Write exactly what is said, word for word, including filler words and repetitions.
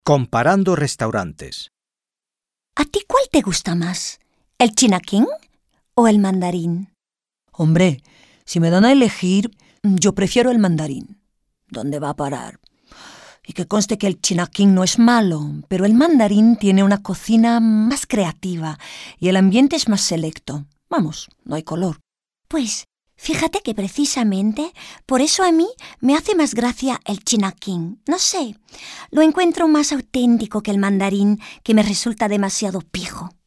Comparando restaurantes. ¿A ti cuál te gusta más? ¿El China King o el mandarín? Hombre, si me dan a elegir, yo prefiero el mandarín. ¿Dónde va a parar? Y que conste que el China King no es malo, pero el mandarín tiene una cocina más creativa y el ambiente es más selecto. Vamos, no hay color. Pues fíjate que precisamente por eso a mí me hace más gracia el China King. No sé, lo encuentro más auténtico que el mandarín, que me resulta demasiado pijo.